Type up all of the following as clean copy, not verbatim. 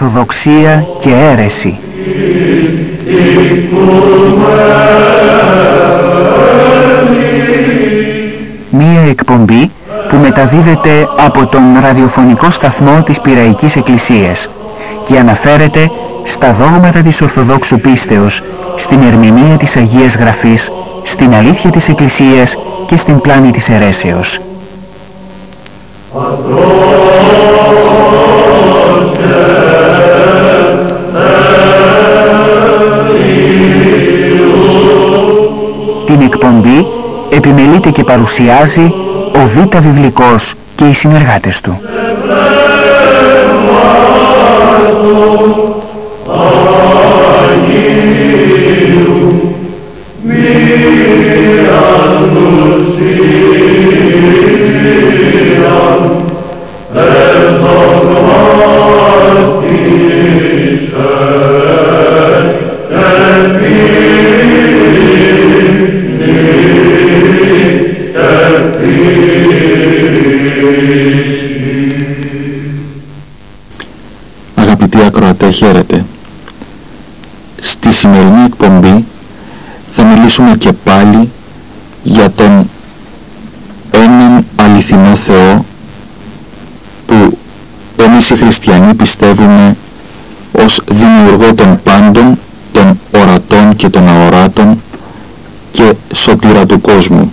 Ορθοδοξία και αίρεση. Μία εκπομπή που μεταδίδεται από τον ραδιοφωνικό σταθμό της Πειραϊκής Εκκλησίας και αναφέρεται στα δόγματα της Ορθοδόξου πίστεως, στην ερμηνεία της Αγίας Γραφής, στην αλήθεια της Εκκλησίας και στην πλάνη της αιρέσεως. Την εκπομπή επιμελείται και παρουσιάζει ο Β' Βιβλικός και οι συνεργάτες του. Χαίρετε. Στη σημερινή εκπομπή θα μιλήσουμε και πάλι για τον έναν αληθινό Θεό που εμείς οι χριστιανοί πιστεύουμε ως δημιουργό των πάντων, των ορατών και των αοράτων και σωτήρα του κόσμου.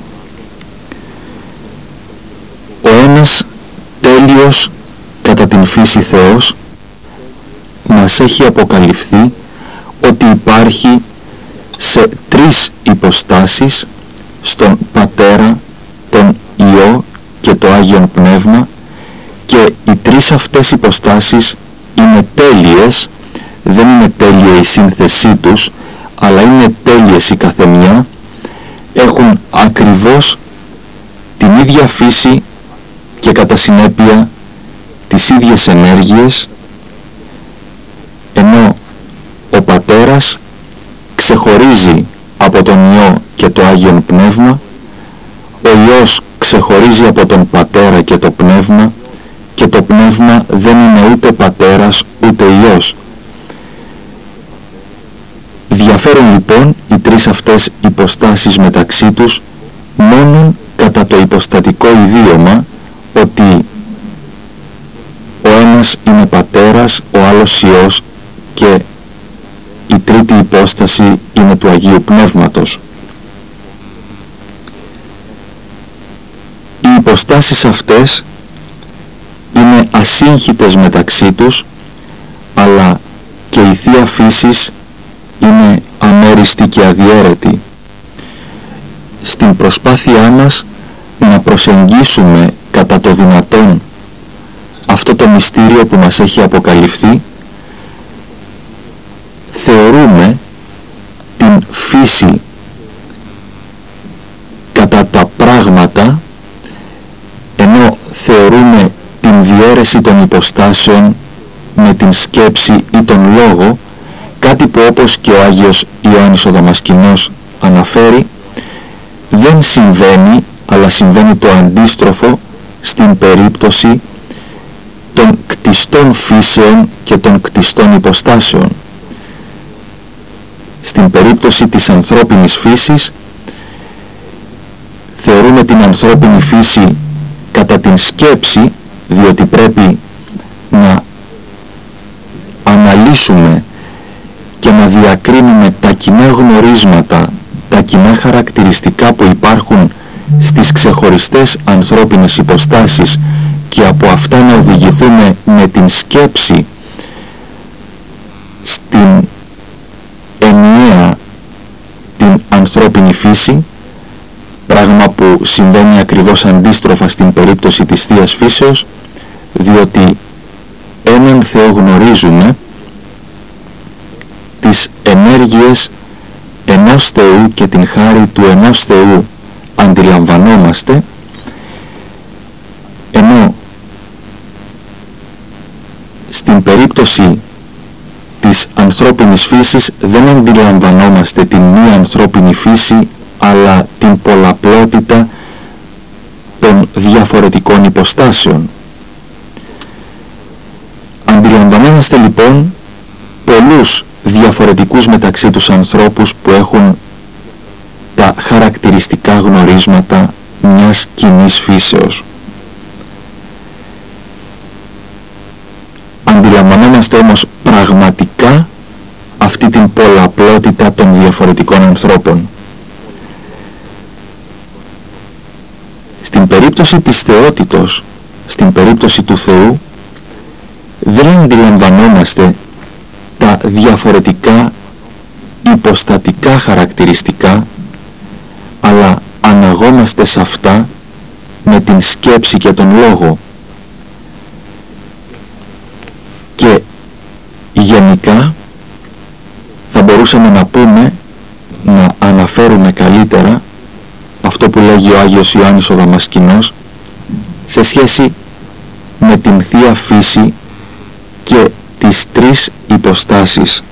Ο ένας τέλειος κατά την φύση Θεός μας έχει αποκαλυφθεί ότι υπάρχει σε τρεις υποστάσεις, στον Πατέρα, τον Υιό και το Άγιον Πνεύμα, και οι τρεις αυτές υποστάσεις είναι τέλειες, δεν είναι τέλεια η σύνθεσή τους, αλλά είναι τέλειες η καθεμιά, έχουν ακριβώς την ίδια φύση και κατά συνέπεια τις ίδιες ενέργειες, ενώ ο Πατέρας ξεχωρίζει από τον Υιό και το Άγιον Πνεύμα, ο Υιός ξεχωρίζει από τον Πατέρα και το Πνεύμα, και το Πνεύμα δεν είναι ούτε Πατέρας ούτε Υιός. Διαφέρουν λοιπόν οι τρεις αυτές υποστάσεις μεταξύ τους μόνον κατά το υποστατικό ιδίωμα ότι ο ένας είναι Πατέρας, ο άλλος Υιός και η τρίτη υπόσταση είναι του Αγίου Πνεύματος. Οι υποστάσεις αυτές είναι ασύγχυτες μεταξύ τους, αλλά και η Θεία Φύσης είναι αμέριστη και αδιαίρετη. Στην προσπάθειά μας να προσεγγίσουμε κατά το δυνατόν αυτό το μυστήριο που μας έχει αποκαλυφθεί, θεωρούμε την φύση κατά τα πράγματα, ενώ θεωρούμε την διαίρεση των υποστάσεων με την σκέψη ή τον λόγο, κάτι που, όπως και ο Άγιος Ιωάννης ο Δαμασκηνός αναφέρει, δεν συμβαίνει, αλλά συμβαίνει το αντίστροφο στην περίπτωση των κτιστών φύσεων και των κτιστών υποστάσεων. Στην περίπτωση της ανθρώπινης φύσης, θεωρούμε την ανθρώπινη φύση κατά την σκέψη, διότι πρέπει να αναλύσουμε και να διακρίνουμε τα κοινά γνωρίσματα, τα κοινά χαρακτηριστικά που υπάρχουν στις ξεχωριστές ανθρώπινες υποστάσεις και από αυτά να οδηγηθούμε με την σκέψη στην ενιαία την ανθρώπινη φύση, πράγμα που συμβαίνει ακριβώς αντίστροφα στην περίπτωση της Θείας Φύσεως, διότι έναν Θεό γνωρίζουμε, τις ενέργειες ενός Θεού και την χάρη του ενός Θεού αντιλαμβανόμαστε, ενώ στην περίπτωση της ανθρώπινης φύσης δεν αντιλαμβανόμαστε την μία ανθρώπινη φύση, αλλά την πολλαπλότητα διαφορετικών υποστάσεων. δεχόμαστε λοιπόν πολλούς διαφορετικούς μεταξύ τους ανθρώπους που έχουν τα χαρακτηριστικά γνωρίσματα μιας κοινής φύσεως. Αντιλαμβανόμαστε όμως πραγματικά αυτή την πολλαπλότητα των διαφορετικών ανθρώπων. Στην περίπτωση της θεότητος, στην περίπτωση του Θεού, δεν αντιλαμβανόμαστε τα διαφορετικά υποστατικά χαρακτηριστικά, αλλά αναγόμαστε σε αυτά με την σκέψη και τον λόγο. Και γενικά θα μπορούσαμε να πούμε, να αναφέρουμε καλύτερα αυτό που λέγει ο Άγιος Ιωάννης ο Δαμασκηνός σε σχέση με την Θεία Φύση και τις τρεις υποστάσεις.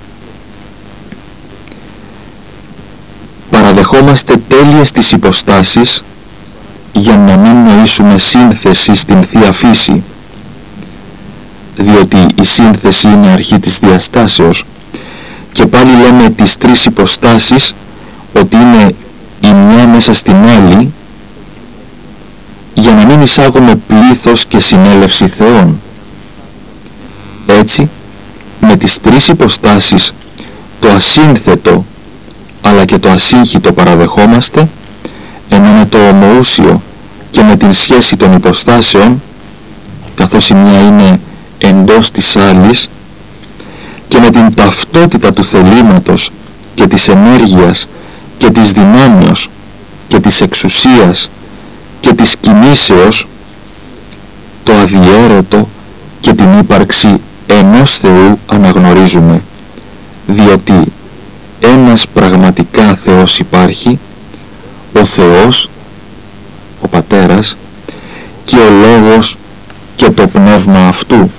Παραδεχόμαστε τέλειες τις υποστάσεις για να μην νοήσουμε σύνθεση στην Θεία Φύση, διότι η σύνθεση είναι αρχή της διαστάσεως, και πάλι λέμε τις τρεις υποστάσεις ότι είναι η μια μέσα στην άλλη, για να μην εισάγουμε πλήθος και συνέλευση θεών. Έτσι, με τις τρεις υποστάσεις, το ασύνθετο αλλά και το ασύγχυτο παραδεχόμαστε, ενώ με το ομοούσιο και με την σχέση των υποστάσεων, καθώς η μια είναι εντός της άλλης, και με την ταυτότητα του θελήματος και της ενέργειας και της δυνάμεως και της εξουσίας και της κινήσεως, το αδιαίρετο και την ύπαρξη ενός Θεού αναγνωρίζουμε, διότι ένας πραγματικά Θεός υπάρχει, ο Θεός, ο Πατέρας, και ο Λόγος και το Πνεύμα Αυτού.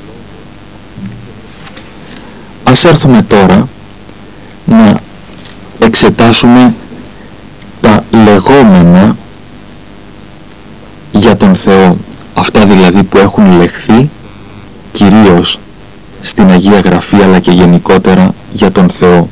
Ας έρθουμε τώρα να εξετάσουμε τα λεγόμενα για τον Θεό, αυτά δηλαδή που έχουν λεχθεί κυρίως στην Αγία Γραφή αλλά και γενικότερα για τον Θεό.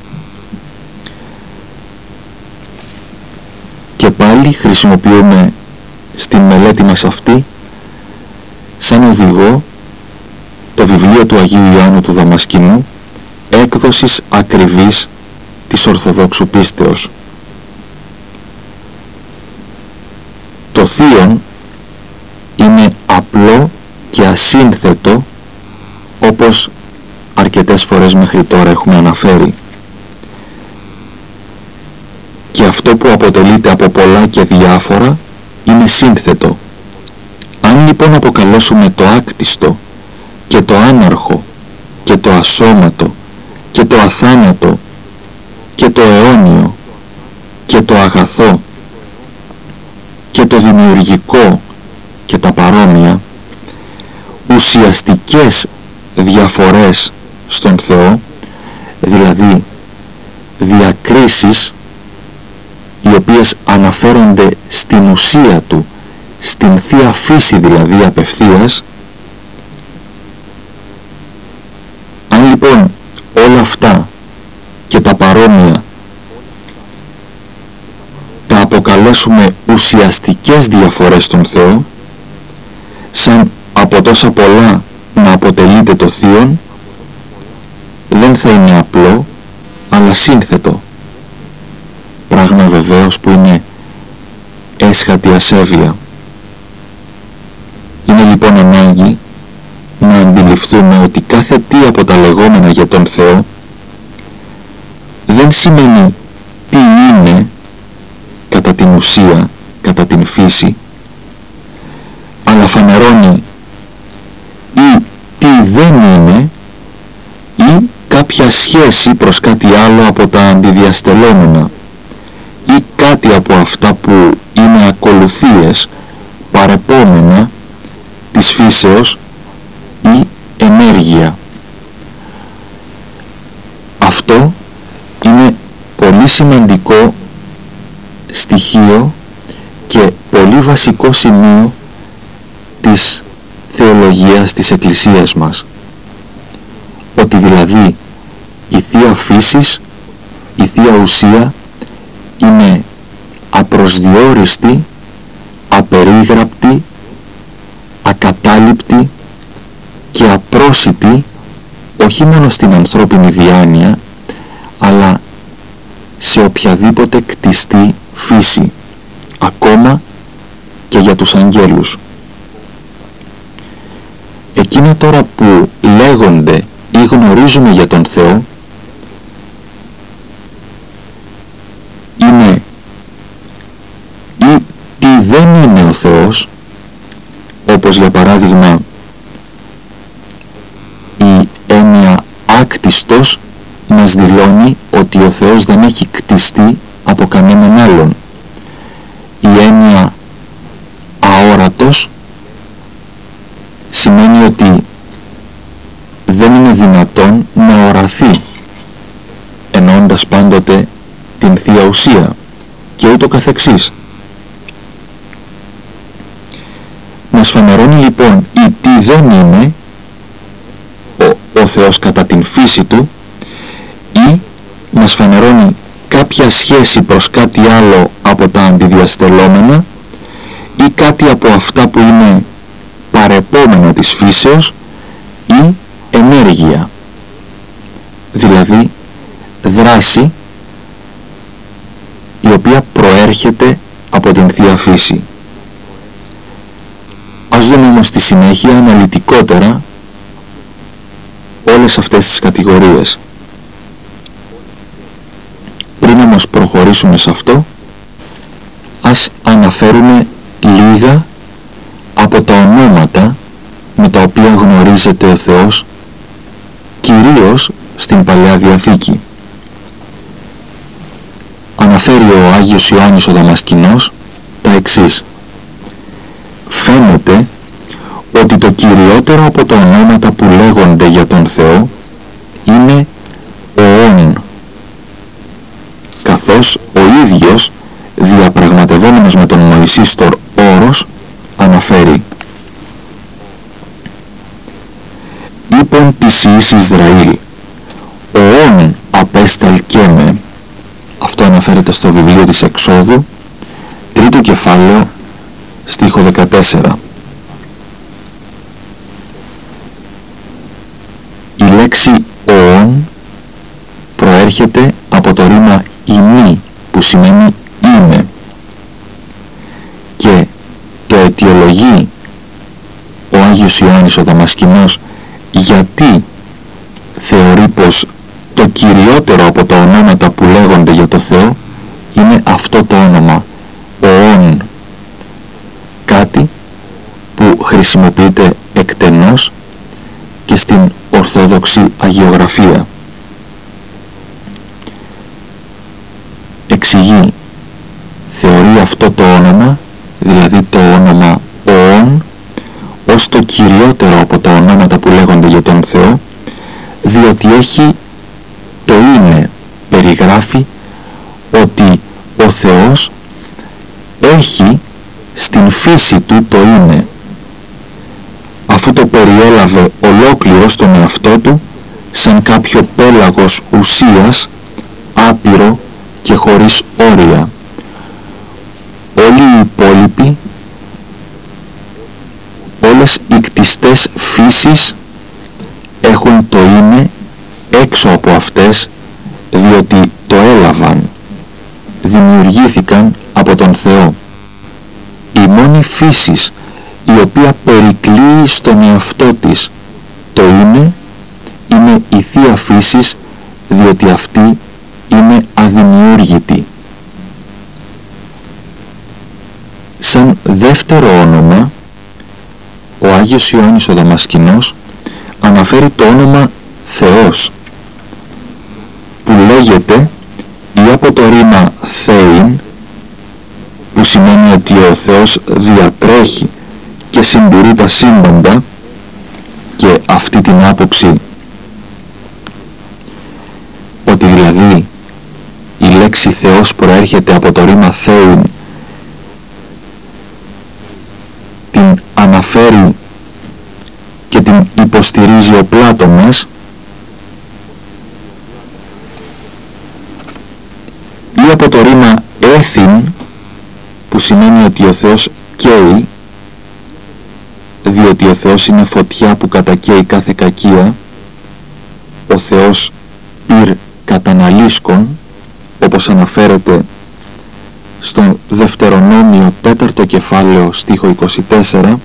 Και πάλι χρησιμοποιούμε στην μελέτη μας αυτή σαν οδηγό το βιβλίο του Αγίου Ιωάννου του Δαμασκηνού, έκδοσης ακριβής της Ορθοδόξου πίστεως. Το Θείον είναι απλό και ασύνθετο, όπως αρκετές φορές μέχρι τώρα έχουμε αναφέρει. Και αυτό που αποτελείται από πολλά και διάφορα είναι σύνθετο. Αν λοιπόν αποκαλέσουμε το άκτιστο και το άναρχο και το ασώματο και το αθάνατο και το αιώνιο και το αγαθό και το δημιουργικό και τα παρόμοια, ουσιαστικές διαφορές στον Θεό, δηλαδή διακρίσεις οι οποίες αναφέρονται στην ουσία Του, στην Θεία Φύση δηλαδή απευθείας. Αν λοιπόν όλα αυτά και τα παρόμοια τα αποκαλέσουμε ουσιαστικές διαφορές στον Θεό, σαν από τόσα πολλά να αποτελείται το Θείον, δεν θα είναι απλό αλλά σύνθετο, πράγμα βεβαίως που είναι έσχατη ασέβεια. Είναι λοιπόν ανάγκη να αντιληφθούμε ότι κάθε τι από τα λεγόμενα για τον Θεό δεν σημαίνει τι είναι κατά την ουσία, κατά την φύση, αλλά φανερώνει ή τι δεν είναι ή κάποια σχέση προς κάτι άλλο από τα αντιδιαστελόμενα ή κάτι από αυτά που είναι ακολουθίες, παρεπόμενα της φύσεως ή ενέργεια. Αυτό είναι πολύ σημαντικό στοιχείο και πολύ βασικό σημείο της θεολογίας της Εκκλησίας μας. ότι δηλαδή η Θεία Φύσις, η Θεία Ουσία είναι απροσδιόριστη, απερίγραπτη, ακατάληπτη και απρόσιτη όχι μόνο στην ανθρώπινη διάνοια, αλλά σε οποιαδήποτε κτιστή φύση, ακόμα και για τους αγγέλους. Εκείνα τώρα που λέγονται ή γνωρίζουμε για τον Θεό είναι ή τι δεν είναι ο Θεός, όπως για παράδειγμα η έννοια άκτιστος μας δηλώνει ότι ο Θεός δεν έχει κτιστεί από κανέναν άλλον. Η έννοια αόρατος σημαίνει ότι δεν είναι δυνατόν να οραθεί, εννοώντας πάντοτε την Θεία Ουσία και ούτω καθεξής. Μας φανερώνει λοιπόν η τι δεν είναι ο Θεός κατά την φύση του, ή μας φανερώνει κάποια σχέση προς κάτι άλλο από τα αντιδιαστελόμενα ή κάτι από αυτά που είναι παρεπόμενα της φύσεως ή ενέργεια, δηλαδή δράση η οποία προέρχεται από την Θεία Φύση. Ας δούμε όμως στη συνέχεια αναλυτικότερα όλες αυτές τις κατηγορίες. Πριν όμως προχωρήσουμε σε αυτό, ας αναφέρουμε λίγα από τα ονόματα με τα οποία γνωρίζεται ο Θεός, κυρίως στην Παλαιά Διαθήκη. Αναφέρει ο Άγιος Ιωάννης ο Δαμασκηνός τα εξής. Φαίνεται ότι το κυριότερο από τα ονόματα που λέγονται για τον Θεό είναι ο Ων, καθώς ο ίδιος, διαπραγματευόμενος με τον Μωυσή στο όρος, αναφέρει «Είπον της Ιης Ισραήλ, ο Ων απέσταλκέ. Αυτό αναφέρεται στο βιβλίο της Εξόδου, 3ο κεφάλαιο, στίχο 14. Η λέξη «οον» προέρχεται από το ρήμα «ημί», που σημαίνει «είμαι», και το αιτιολογεί ο Άγιος Ιωάννης ο Δαμασκηνός γιατί θεωρεί πως το κυριότερο από τα ονόματα που λέγονται για το Θεό είναι αυτό το όνομα, «οον», κάτι που χρησιμοποιείται εκτενώς και στην Ορθόδοξη Αγιογραφία. Εξηγεί, θεωρεί αυτό το όνομα, δηλαδή το όνομα «οον», ως το κυριότερο από τα ονόματα που λέγονται για τον Θεό, διότι έχει το «είναι», περιγράφει ότι ο Θεός έχει στην φύση του το «είναι», αφού το περιέλαβε ολόκληρο στον εαυτό του σαν κάποιο πέλαγος ουσίας, άπειρο και χωρίς όρια. Όλοι οι υπόλοιποι, όλες οι κτιστές φύσεις έχουν το «είναι» έξω από αυτές, διότι το έλαβαν, δημιουργήθηκαν από τον Θεό. Η μόνη φύσης η οποία περικλείει στον εαυτό της το «είναι» είναι η Θεία Φύσης, διότι αυτή είναι αδημιούργητη. Σαν δεύτερο όνομα, ο Άγιος Ιωάννης ο Δαμασκηνός αναφέρει το όνομα Θεός, που λέγεται ή από το ρήμα «θέειν», που σημαίνει ότι ο Θεός διατρέχει και συντηρεί τα σύμπαντα, και αυτή την άποψη, ότι δηλαδή η λέξη Θεός προέρχεται από το ρήμα «θέειν», την αναφέρει και την υποστηρίζει ο Πλάτωνας, έθιν, που σημαίνει ότι ο Θεός καίει, διότι ο Θεός είναι φωτιά που κατακαίει κάθε κακία, ο Θεός πυρ καταναλύσκων, όπως αναφέρεται στο Δευτερονόμιο 4ο κεφάλαιο στίχο 24,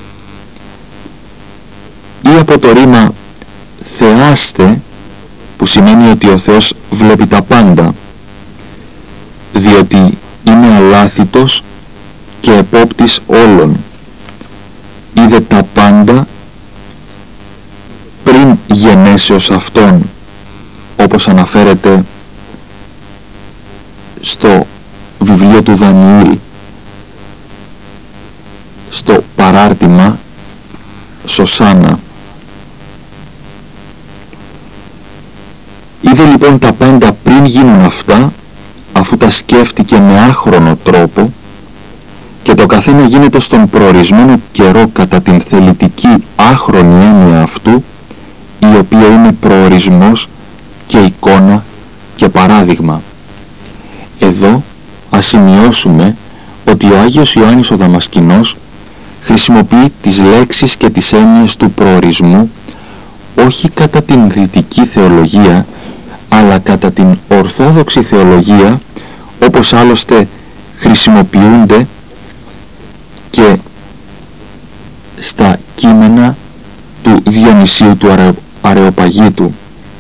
ή από το ρήμα θεάστε, που σημαίνει ότι ο Θεός βλέπει τα πάντα, διότι είναι αλάθητος και επόπτης όλων, είδε τα πάντα πριν γενέσεως αυτόν, όπως αναφέρεται στο βιβλίο του Δανιήλ, στο παράρτημα Σωσάνα. Είδε λοιπόν τα πάντα πριν γίνουν αυτά, αφού τα σκέφτηκε με άχρονο τρόπο, και το καθένα γίνεται στον προορισμένο καιρό κατά την θελητική άχρονη έννοια αυτού, η οποία είναι προορισμός και εικόνα και παράδειγμα. Εδώ ας σημειώσουμε ότι ο Άγιος Ιωάννης ο Δαμασκηνός χρησιμοποιεί τις λέξεις και τις έννοιες του προορισμού όχι κατά την δυτική θεολογία, αλλά κατά την ορθόδοξη θεολογία, όπως άλλωστε χρησιμοποιούνται και στα κείμενα του Διονυσίου του Αρεοπαγίτου.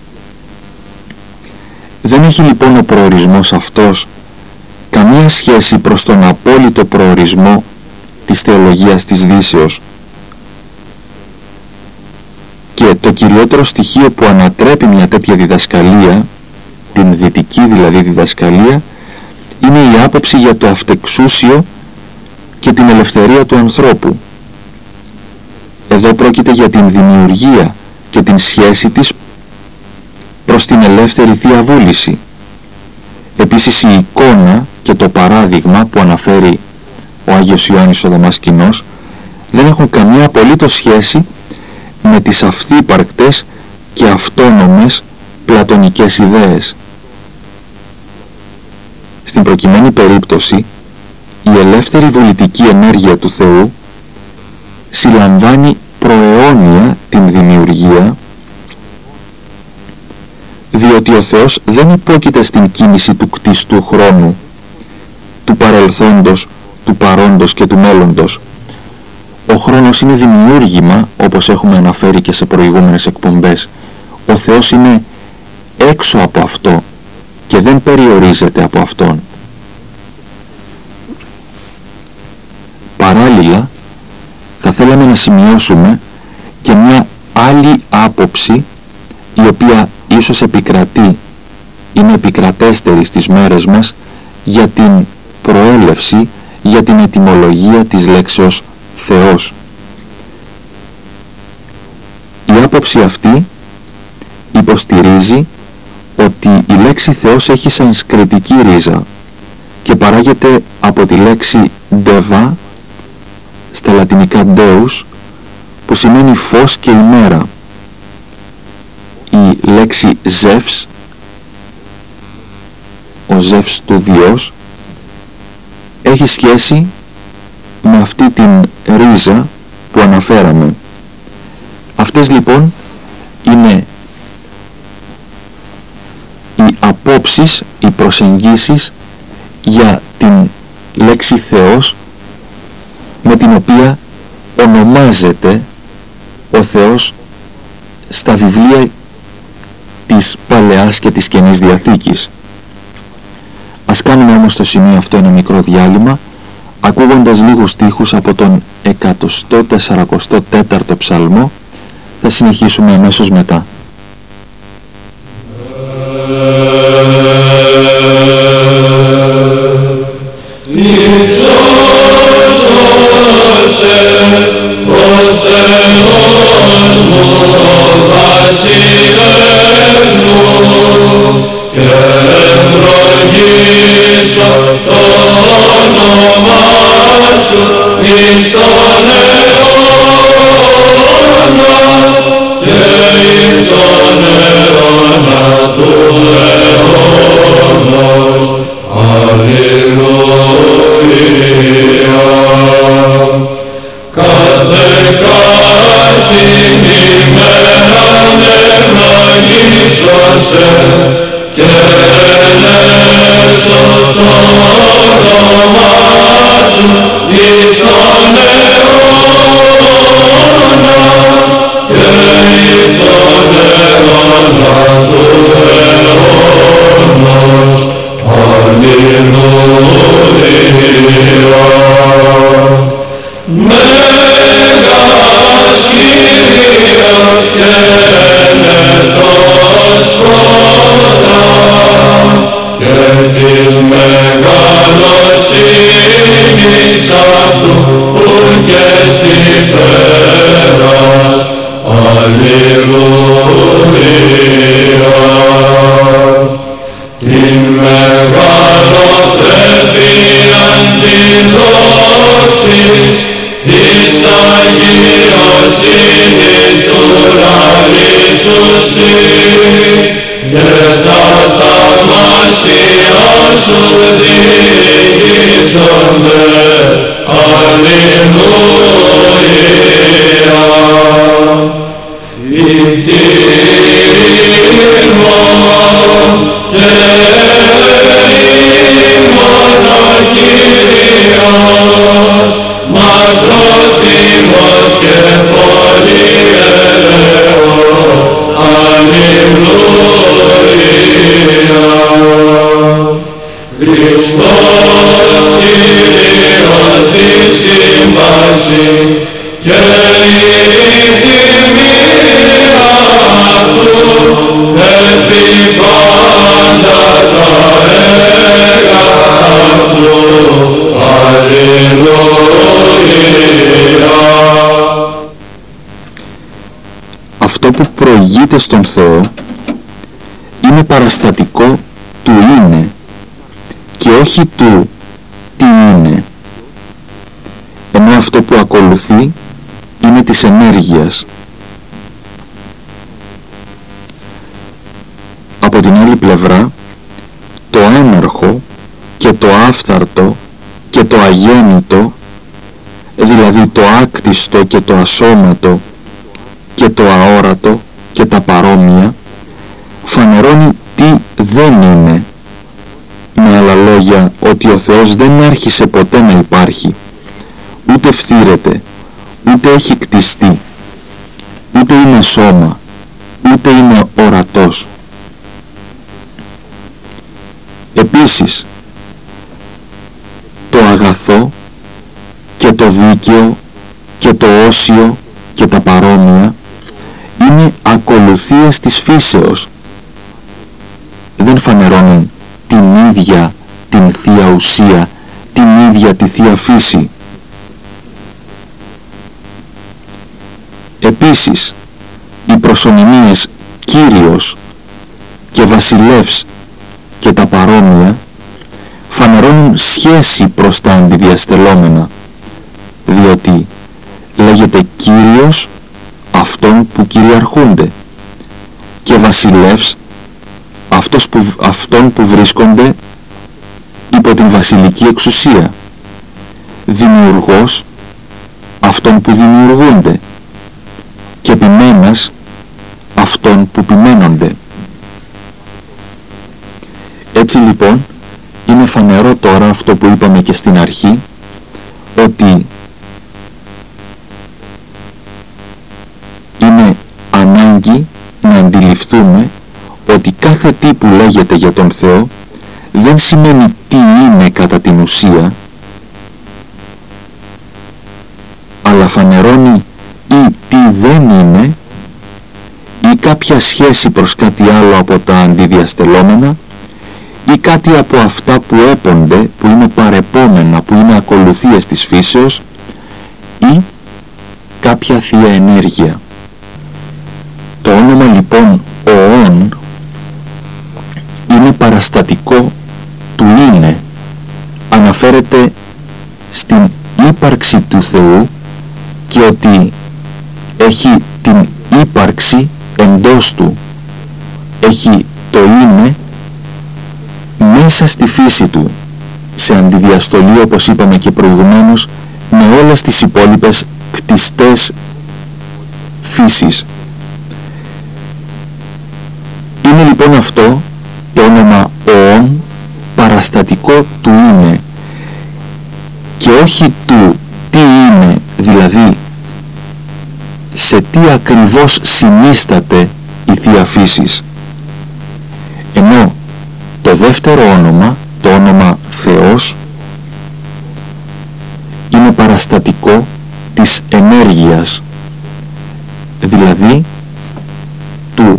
Δεν έχει λοιπόν ο προορισμός αυτός καμία σχέση προς τον απόλυτο προορισμό της θεολογίας της Δύσεως. Και το κυριότερο στοιχείο που ανατρέπει μια τέτοια διδασκαλία, την δυτική δηλαδή διδασκαλία, είναι η άποψη για το αυτεξούσιο και την ελευθερία του ανθρώπου. Εδώ πρόκειται για την δημιουργία και την σχέση της προς την ελεύθερη Θεία Βούληση. Επίσης η εικόνα και το παράδειγμα που αναφέρει ο Άγιος Ιωάννης ο Δαμασκηνός δεν έχουν καμία απολύτως σχέση με τις αυθύπαρκτες και αυτόνομες πλατωνικές ιδέες. Στην προκειμένη περίπτωση, η ελεύθερη βολητική ενέργεια του Θεού συλλαμβάνει προαιώνια την δημιουργία, διότι ο Θεός δεν υπόκειται στην κίνηση του κτιστού χρόνου, του παρελθόντος, του παρόντος και του μέλλοντος. Ο χρόνος είναι δημιούργημα, όπως έχουμε αναφέρει και σε προηγούμενες εκπομπές. Ο Θεός είναι έξω από αυτό και δεν περιορίζεται από Αυτόν. Παράλληλα, θα θέλαμε να σημειώσουμε και μια άλλη άποψη, η οποία ίσως επικρατεί, είναι επικρατέστερη στις μέρες μας, για την προέλευση, για την ετυμολογία της λέξεως Θεός. Η άποψη αυτή υποστηρίζει ότι η λέξη Θεός έχει σανσκριτική ρίζα και παράγεται από τη λέξη deva, στα λατινικά deus, που σημαίνει φως και ημέρα. Η λέξη Ζεύς, ο Ζεύς του Διός, έχει σχέση με αυτή την ρίζα που αναφέραμε. Αυτές λοιπόν είναι οι απόψεις, οι προσεγγίσεις για την λέξη Θεός, με την οποία ονομάζεται ο Θεός στα βιβλία της Παλαιάς και της Καινής Διαθήκης. Ας κάνουμε όμως στο σημείο αυτό ένα μικρό διάλειμμα, ακούγοντας λίγους στίχους από τον 144ο ψαλμό. Θα συνεχίσουμε αμέσως μετά. Alleluia. Τελετός φωτά και της μεγαλοσύνης αυτού που και στη πέρας. Αλληλούια. Την μεγαλοπρέπειαν της δόξης της αγιοσύνης σου λαλήσουσι και τα θαυμάσια σου διηγήσονται. Αλληλούια. Ητήμων και ημώνα Κύριος, μακρόθυμος και πολύ ελεός. Αλληλούια. Χριστός Κύριος τη σύμπαξη και η τιμή αυτού επί πάντα τα έργα αυτού. Αλληλούια. Αυτό που προηγείται στον Θεό είναι παραστατικό του είναι και όχι του τι είναι, ενώ αυτό που ακολουθεί είναι της ενέργειας. Από την άλλη πλευρά, το έναρχο και το άφθαρτο και το αγέννητο, δηλαδή το άκτιστο και το ασώματο και το αόρατο και τα παρόμοια, φανερώνει τι δεν είναι. Με άλλα λόγια, ότι ο Θεός δεν άρχισε ποτέ να υπάρχει, ούτε φθήρεται, ούτε έχει κτιστεί, ούτε είναι σώμα, ούτε είναι ορατός. Επίσης, το αγαθό και το δίκαιο και το όσιο και τα παρόμοια είναι ακολουθίες της φύσεως. Δεν φανερώνουν την ίδια την Θεία Ουσία, την ίδια τη Θεία Φύση. Επίσης, οι προσωνυμίες Κύριος και Βασιλεύς και τα παρόμοια φανερώνουν σχέση προς τα αντιδιαστελόμενα, διότι λέγεται Κύριος αυτόν που κυριαρχούνται και Βασιλεύς αυτόν που βρίσκονται υπό την βασιλική εξουσία, Δημιουργός αυτόν που δημιουργούνται και ποιμένας αυτόν που ποιμένονται. Έτσι λοιπόν είναι φανερό τώρα αυτό που είπαμε και στην αρχή, ότι είναι ανάγκη να αντιληφθούμε ότι κάθε τι που λέγεται για τον Θεό δεν σημαίνει τι είναι κατά την ουσία, αλλά φανερώνει ή τι δεν είναι ή κάποια σχέση προς κάτι άλλο από τα αντιδιαστελόμενα ή κάτι από αυτά που έπονται, που είναι παρεπόμενα, που είναι ακολουθίες της φύσεως ή κάποια θεία ενέργεια. Το όνομα λοιπόν Οών είναι παραστατικό του είναι, αναφέρεται στην ύπαρξη του Θεού και ότι έχει την ύπαρξη εντός του, έχει το είναι μέσα στη φύση του, σε αντιδιαστολή όπως είπαμε και προηγουμένως με όλες τις υπόλοιπες κτιστές φύσεις. Είναι λοιπόν αυτό το όνομα Οών παραστατικό του είναι και όχι του τι είναι, δηλαδή σε τι ακριβώς συνίσταται η Θεία Φύσης. Ενώ το δεύτερο όνομα, το όνομα Θεός, είναι παραστατικό της ενέργειας, δηλαδή του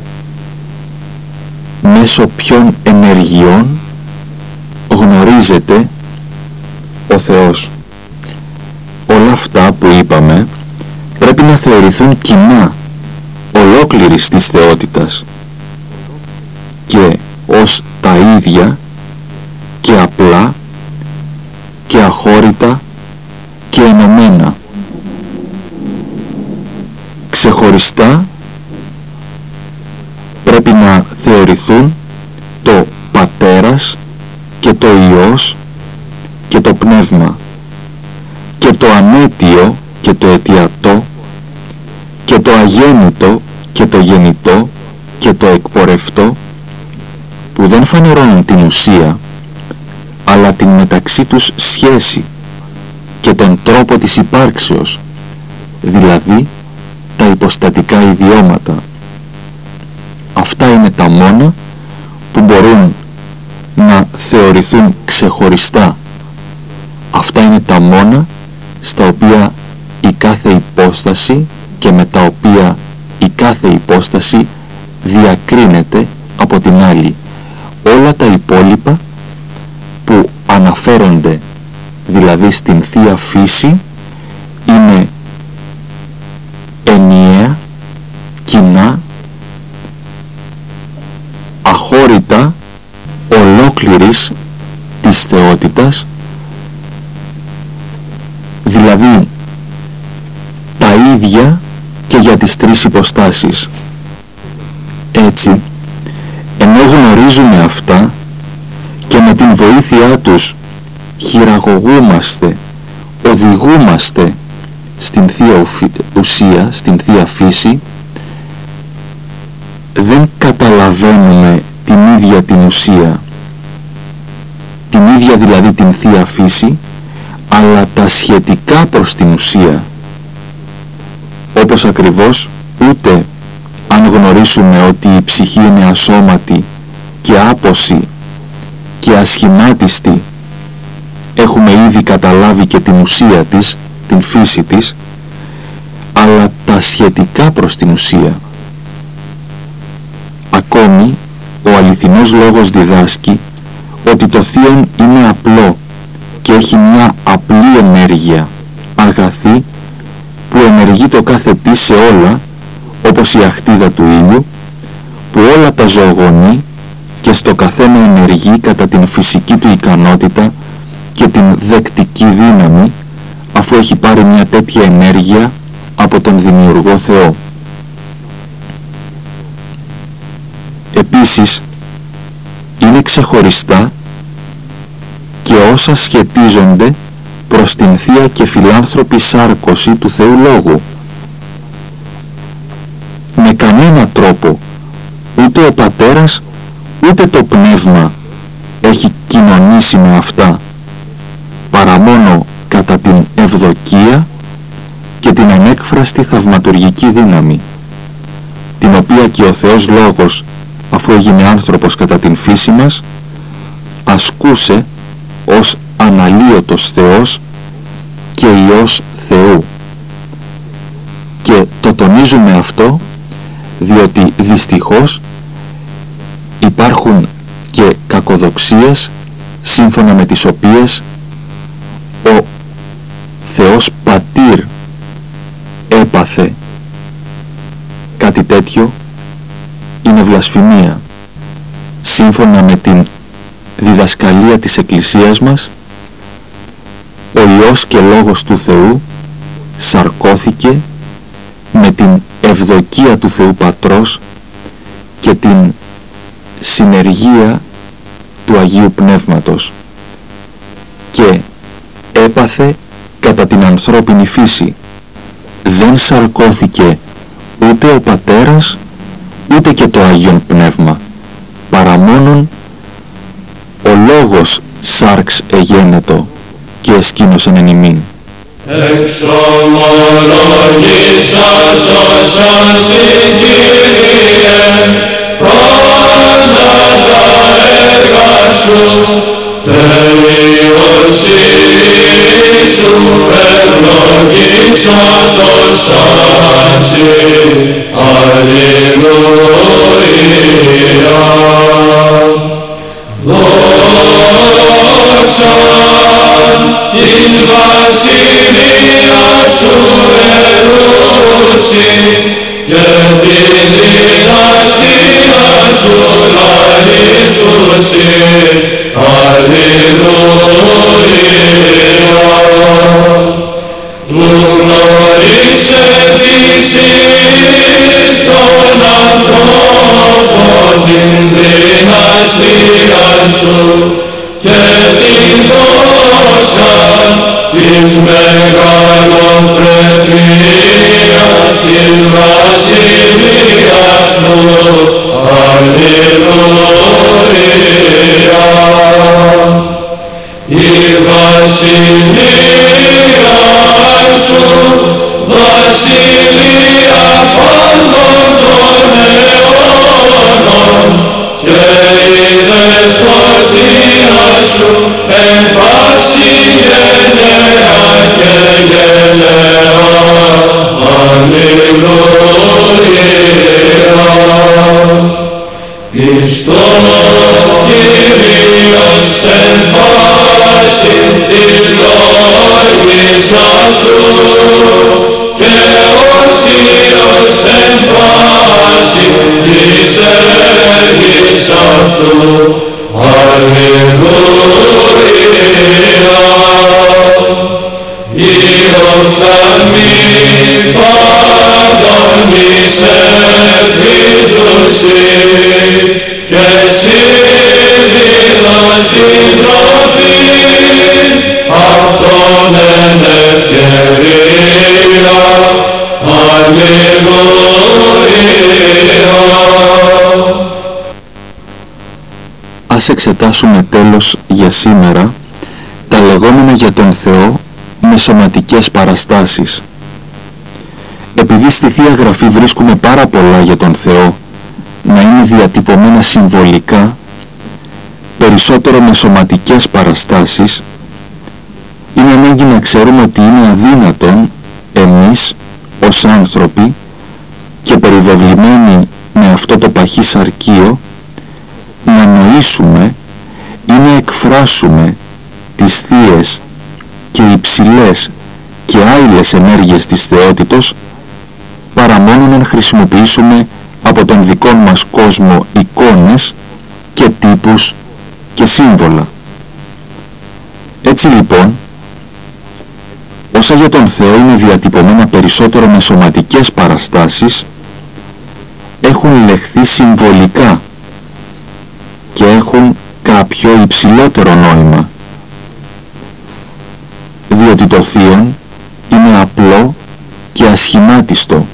μέσω ποιων ενεργειών γνωρίζεται ο Θεός. Όλα αυτά που είπαμε πρέπει να θεωρηθούν κοινά ολόκληρης της θεότητας και ως τα ίδια και απλά και αχώρητα και ενωμένα. Ξεχωριστά πρέπει να θεωρηθούν το Πατέρας και το Υιός και το Πνεύμα και το ανέτιο και το αιτιατό και το αγέννητο και το γεννητό και το εκπορευτό, που δεν φανερώνουν την ουσία αλλά την μεταξύ τους σχέση και τον τρόπο της υπάρξεως, δηλαδή τα υποστατικά ιδιώματα. Αυτά είναι τα μόνα που μπορούν να θεωρηθούν ξεχωριστά. Αυτά είναι τα μόνα στα οποία η κάθε υπόσταση και με τα οποία η κάθε υπόσταση διακρίνεται από την άλλη. Όλα τα υπόλοιπα που αναφέρονται δηλαδή στην Θεία Φύση είναι ενιαία, κοινά, αχώρητα ολόκληρης της θεότητας, δηλαδή τα ίδια και για τις τρεις υποστάσεις. Έτσι, ενώ γνωρίζουμε αυτά και με την βοήθειά τους χειραγωγούμαστε, οδηγούμαστε στην Θεία Ουσία, στην Θεία Φύση, δεν καταλαβαίνουμε την ίδια την ουσία, την ίδια δηλαδή την Θεία Φύση, αλλά τα σχετικά προς την ουσία. Όπως ακριβώς ούτε αν γνωρίσουμε ότι η ψυχή είναι ασώματη και άποση και ασχημάτιστη, έχουμε ήδη καταλάβει και την ουσία της, την φύση της, αλλά τα σχετικά προς την ουσία. Ακόμη, ο αληθινός λόγος διδάσκει ότι το Θείον είναι απλό και έχει μια απλή ενέργεια, αγαθή, που ενεργεί το κάθε τι σε όλα, όπως η αχτίδα του ήλιου, που όλα τα ζωογονεί και στο καθένα ενεργεί κατά την φυσική του ικανότητα και την δεκτική δύναμη, αφού έχει πάρει μια τέτοια ενέργεια από τον Δημιουργό Θεό. Επίσης, είναι ξεχωριστά και όσα σχετίζονται προς την Θεία και φιλάνθρωπη σάρκωση του Θεού Λόγου. Με κανένα τρόπο, ούτε ο Πατέρας, ούτε το Πνεύμα έχει κοινωνήσει με αυτά, παρά μόνο κατά την ευδοκία και την ανέκφραστη θαυματουργική δύναμη, την οποία και ο Θεός Λόγος, αφού έγινε άνθρωπος κατά την φύση μας, ασκούσε ως αναλύωτος Θεός και Υιός Θεού. Και το τονίζουμε αυτό διότι δυστυχώς υπάρχουν και κακοδοξίες σύμφωνα με τις οποίες ο Θεός Πατήρ έπαθε κάτι τέτοιο. Είναι βλασφημία. Σύμφωνα με την διδασκαλία της Εκκλησίας μας, ο Υιός και Λόγος του Θεού σαρκώθηκε με την ευδοκία του Θεού Πατρός και την συνεργία του Αγίου Πνεύματος και έπαθε κατά την ανθρώπινη φύση. Δεν σαρκώθηκε ούτε ο Πατέρας ούτε και το Άγιον Πνεύμα, παρά μόνον ο Λόγος σάρξ εγένετο και εσκήνωσεν εν ημίν. Εξομολογήσας δώσας την Κύριε, πάντα τα έργα σου, τελειωσή σου ευλογήσατος βάση, αλληλούια. Δόξα εις βασιλεία σου ερούσι και την δυναστεία σου λαΐσουσι, αλληλούια. Του γνωρίσε της εις των ανθρώπων την δυναστεία σου και την δόξα της μεγαλοπρεπείας της βασιλείας σου, αλληλούια. Η βασιλεία σου, βασιλεία πάντων των αιώνων, και η δεσποτεία σου εν πάση γενναία και γενναία, αλληλούια. Χριστός Κύριος εν πάση της λόγης αυτού και όσιος εν πάση της έργης αυτού, αλληλούια. Οι οφθαλμοί πάντων εις εκρίζουσι και εσύ δίδας την τροφή αυτόν εν ευκαιρία, αλληλούια. Ας εξετάσουμε τέλος για σήμερα τα λεγόμενα για τον Θεό με σωματικές παραστάσεις. Επειδή στη Θεία Γραφή βρίσκουμε πάρα πολλά για τον Θεό να είναι διατυπωμένα συμβολικά, περισσότερο με σωματικές παραστάσεις, είναι ανάγκη να ξέρουμε ότι είναι αδύνατον εμείς ως άνθρωποι και περιβεβλημένοι με αυτό το παχύ σαρκείο να νοήσουμε ή να εκφράσουμε τις θείες και υψηλές και άειλες ενέργειες της θεότητος παρά μόνο να χρησιμοποιήσουμε από τον δικό μας κόσμο εικόνες και τύπους και σύμβολα. Έτσι λοιπόν, όσα για τον Θεό είναι διατυπωμένα περισσότερο με σωματικές παραστάσεις, έχουν λεχθεί συμβολικά και έχουν κάποιο υψηλότερο νόημα, διότι το θείον είναι απλό και ασχημάτιστο.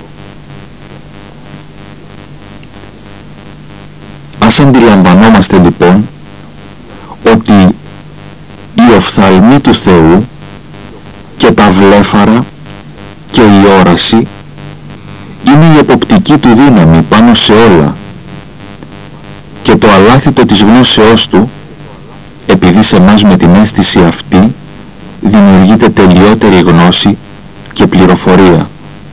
Ας αντιλαμβανόμαστε λοιπόν ότι η οφθαλμή του Θεού και τα βλέφαρα και η όραση είναι η εποπτική του δύναμη πάνω σε όλα και το αλάθητο της γνώσεώς του, επειδή σε εμάς με την αίσθηση αυτή δημιουργείται τελειότερη γνώση και πληροφορία.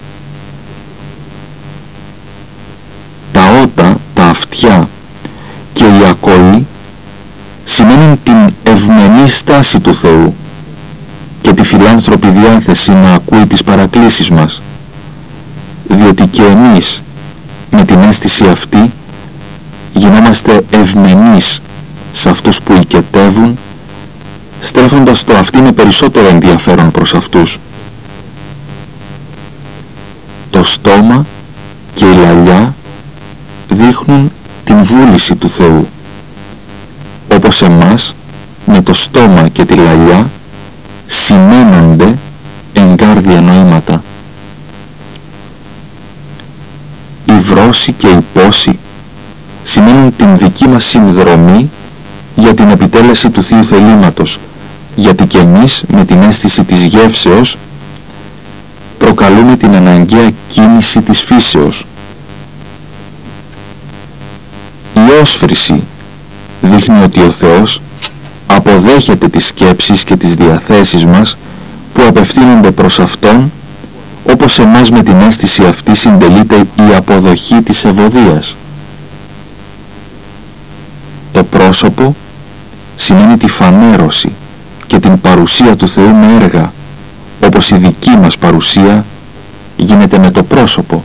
Τα ότα, τα αυτιά και η ακοή σημαίνουν την ευμενή στάση του Θεού και τη φιλάνθρωπη διάθεση να ακούει τις παρακλήσεις μας, διότι και εμείς με την αίσθηση αυτή γινόμαστε ευμενείς σε αυτούς που οικετεύουν, στρέφοντας το αυτοί με περισσότερο ενδιαφέρον προς αυτούς. Το στόμα και η λαλιά δείχνουν την βούληση του Θεού, όπως εμάς με το στόμα και τη λαλιά σημαίνονται εγκάρδια νοήματα. Η βρώση και η πόση σημαίνουν την δική μας συνδρομή για την επιτέλεση του Θείου θελήματος, γιατί και εμείς με την αίσθηση της γεύσεως προκαλούμε την αναγκαία κίνηση της φύσεως. Η όσφρηση δείχνει ότι ο Θεός αποδέχεται τις σκέψεις και τις διαθέσεις μας που απευθύνονται προς Αυτόν όπως σε εμάς με την αίσθηση αυτή συντελείται η αποδοχή της ευωδίας. Το πρόσωπο σημαίνει τη φανέρωση και την παρουσία του Θεού με έργα, όπως η δική μας παρουσία γίνεται με το πρόσωπο.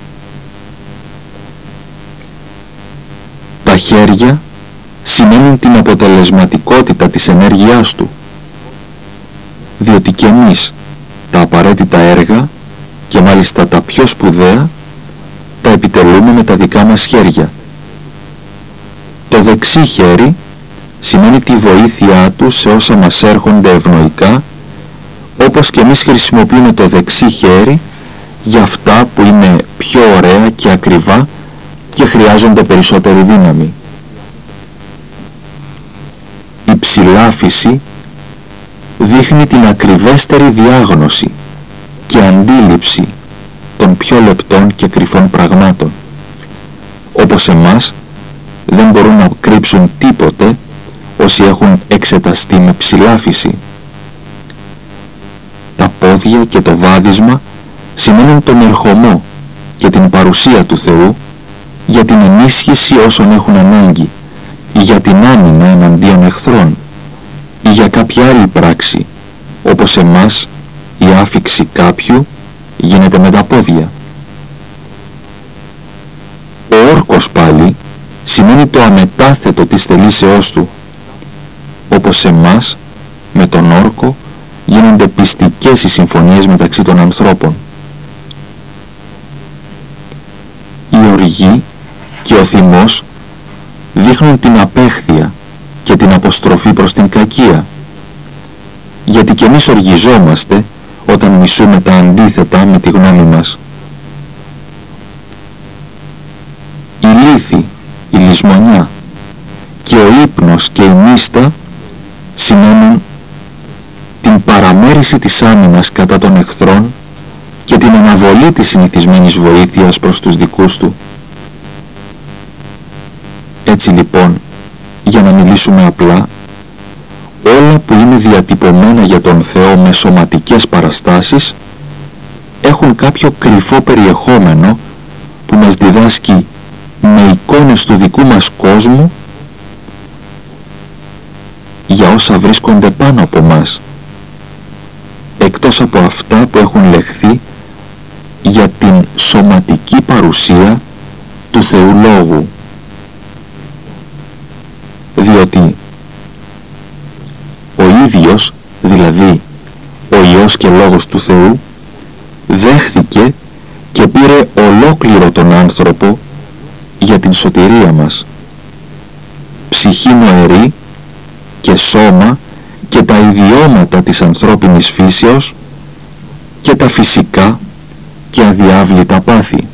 Τα χέρια σημαίνουν την αποτελεσματικότητα της ενέργειάς του, διότι και εμείς τα απαραίτητα έργα, και μάλιστα τα πιο σπουδαία, τα επιτελούμε με τα δικά μας χέρια. Το δεξί χέρι σημαίνει τη βοήθειά του σε όσα μας έρχονται ευνοϊκά, όπως και εμείς χρησιμοποιούμε το δεξί χέρι για αυτά που είναι πιο ωραία και ακριβά και χρειάζονται περισσότερη δύναμη. Η ψηλάφιση δείχνει την ακριβέστερη διάγνωση και αντίληψη των πιο λεπτών και κρυφών πραγμάτων. Όπως εμάς δεν μπορούν να κρύψουν τίποτε όσοι έχουν εξεταστεί με ψηλάφιση. Τα πόδια και το βάδισμα σημαίνουν τον ερχομό και την παρουσία του Θεού για την ενίσχυση όσων έχουν ανάγκη, ή για την άμυνα εναντίον εχθρών, ή για κάποια άλλη πράξη, όπως εμάς η άφιξη κάποιου γίνεται με τα πόδια. Ο όρκος πάλι σημαίνει το αμετάθετο της θελήσεώς του, όπως σε εμάς με τον όρκο γίνονται πιστικές οι συμφωνίες μεταξύ των ανθρώπων. Η οργή και ο θυμός δείχνουν την απέχθεια και την αποστροφή προς την κακία, γιατί και εμείς οργιζόμαστε όταν μισούμε τα αντίθετα με τη γνώμη μας. Η λύθη, η λησμονιά και ο ύπνος και η νύστα σημαίνουν την παραμέριση της άμυνας κατά των εχθρών και την αναβολή της συνηθισμένης βοήθειας προς τους δικούς του. Έτσι λοιπόν, για να μιλήσουμε απλά, όλα που είναι διατυπωμένα για τον Θεό με σωματικές παραστάσεις έχουν κάποιο κρυφό περιεχόμενο που μας διδάσκει με εικόνες του δικού μας κόσμου για όσα βρίσκονται πάνω από μας, εκτός από αυτά που έχουν λεχθεί για την σωματική παρουσία του Θεού Λόγου. Διότι ο ίδιος, δηλαδή ο Υιός και Λόγος του Θεού, δέχθηκε και πήρε ολόκληρο τον άνθρωπο για την σωτηρία μας, ψυχή νοερή και σώμα και τα ιδιώματα της ανθρώπινης φύσεως και τα φυσικά και αδιάβλητα πάθη.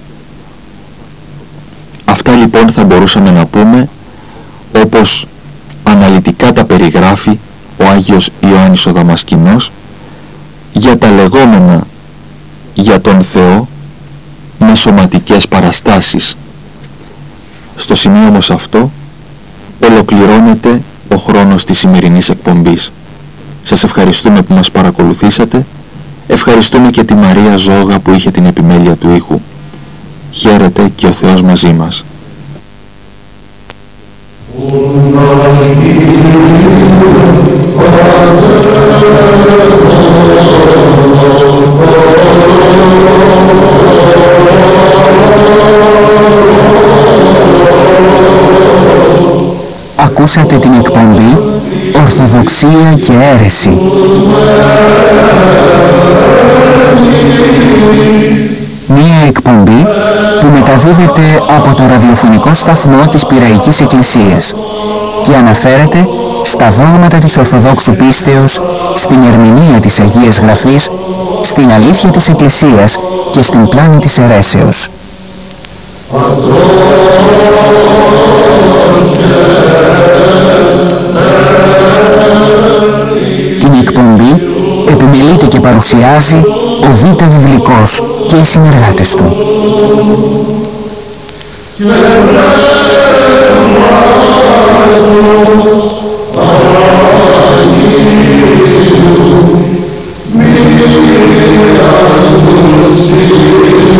Αυτά λοιπόν θα μπορούσαμε να πούμε, όπως αναλυτικά τα περιγράφει ο Άγιος Ιωάννης ο Δαμασκηνός, για τα λεγόμενα για τον Θεό με σωματικές παραστάσεις. Στο σημείο όμως αυτό ολοκληρώνεται ο χρόνος της σημερινής εκπομπής. Σας ευχαριστούμε που μας παρακολουθήσατε. Ευχαριστούμε και τη Μαρία Ζώγα που είχε την επιμέλεια του ήχου. Χαίρετε και ο Θεός μαζί μας. Ακούσατε την εκπομπή Ορθοδοξία και Αίρεση. Μία εκπομπή που μεταδίδεται από το ραδιοφωνικό σταθμό της Πειραϊκής Εκκλησίας και αναφέρεται στα δόγματα της Ορθοδόξου πίστεως, στην ερμηνεία της Αγίας Γραφής, στην αλήθεια της Εκκλησίας και στην πλάνη της αιρέσεως. Την εκπομπή επιμελείται και παρουσιάζει ο Β' Βιβλικός και οι συνεργάτες του. Μη Sim.